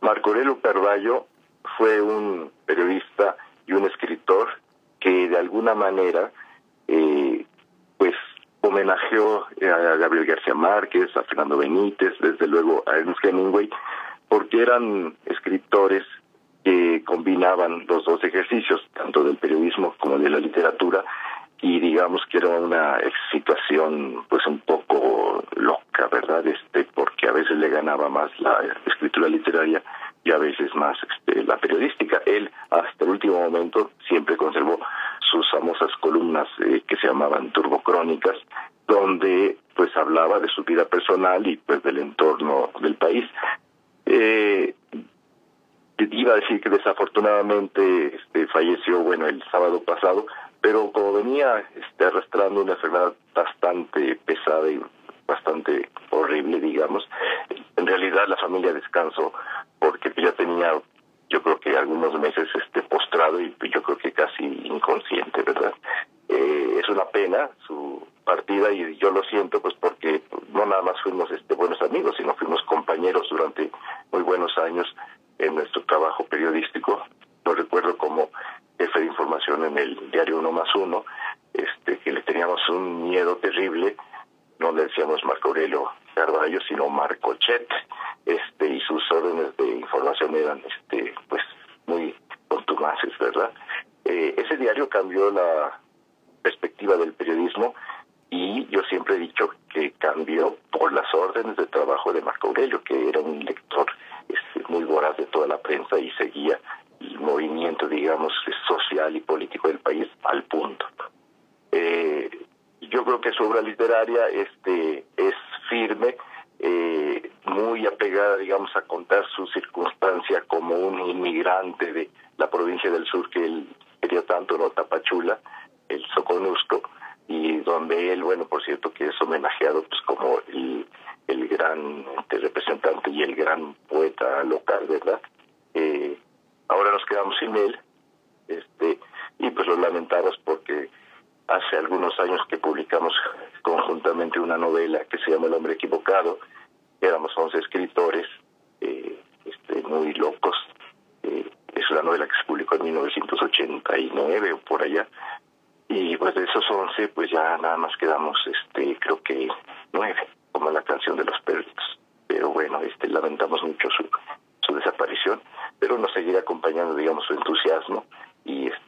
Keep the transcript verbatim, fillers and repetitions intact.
Marco Aurelio Carballo fue un periodista y un escritor que de alguna manera eh, pues homenajeó a Gabriel García Márquez, a Fernando Benítez, desde luego a Ernest Hemingway, porque eran escritores que combinaban los dos ejercicios, tanto del periodismo como de la literatura, y digamos que era una situación pues un poco loca, ¿verdad? Este, porque a veces le ganaba más la escritura literaria y a veces más este, la periodística. Él, hasta el último momento, siempre conservó sus famosas columnas eh, que se llamaban turbocrónicas, donde pues hablaba de su vida personal y pues del entorno del país. Eh, iba a decir que desafortunadamente este, falleció, bueno, el sábado pasado, pero como venía este, arrastrando una enfermedad bastante pesada y bastante horrible, digamos, en realidad la familia descansó porque ya tenía, yo creo que algunos meses este postrado y yo creo que casi inconsciente, ¿verdad? Eh, es una pena su partida y yo lo siento pues porque no nada más fuimos este buenos amigos, sino fuimos compañeros durante muy buenos años en nuestro trabajo periodístico. Lo recuerdo como jefe de información en el diario Uno Más Uno, este, que le teníamos un miedo terrible. No le decíamos Marco Aurelio Carballo, sino Marco Chet, este, y sus órdenes de información eran este, pues muy contumaces, ¿verdad? Eh, ese diario cambió la perspectiva del periodismo y yo siempre he dicho que cambió por las órdenes de trabajo de Marco Aurelio, que era un lector este, muy voraz de toda la prensa y seguía el movimiento, digamos, social y político del país al punto. Eh, yo creo que su obra literaria este, es firme, eh, muy apegada, digamos, a contar su circunstancia como un inmigrante de la provincia del sur que él quería tanto, ¿no? Tapachula, el Soconusco, y donde él, bueno, por cierto, que es homenajeado pues como el, el gran este, representante y el gran poeta local, ¿verdad? Eh, ahora nos quedamos sin él, este, y pues lo lamentamos porque hace algunos años que publicamos conjuntamente una novela que se llama El Hombre Equivocado. Éramos once escritores, eh, este, muy locos. Eh, es una novela que se publicó en mil novecientos ochenta y nueve o por allá. Y pues de esos once, pues ya nada más quedamos, este, creo que nueve, como la canción de los perritos. Pero bueno, este, lamentamos mucho su, su desaparición, pero nos seguirá acompañando, digamos, su entusiasmo y este,